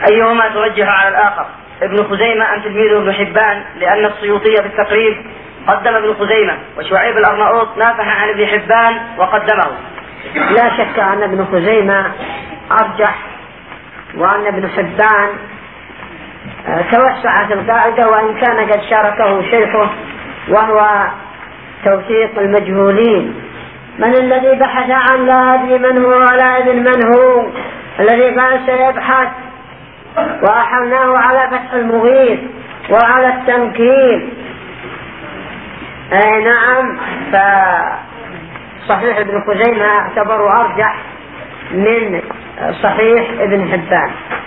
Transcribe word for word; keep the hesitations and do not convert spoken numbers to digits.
أيهما ترجح على الآخر؟ ابن خزيمة أم تلميذه ابن حبان؟ لأن السيوطي في التقريب قدم ابن خزيمة، وشعيب الأرناؤوط نافح عن ابن حبان وقدمه. لا شك أن ابن خزيمة أرجح، وأن ابن حبان توسع في القاعدة، وإن كان قد شاركه شيخه وهو توثيق المجهولين. من الذي بحث عن لا أدري من هو ولا أدري من هو الذي قال سيبحث، وأحلناه على فتح المغيث وعلى التنكيل. أي نعم، فصحيح ابن خزيمة اعتبر أرجح من صحيح ابن حبان.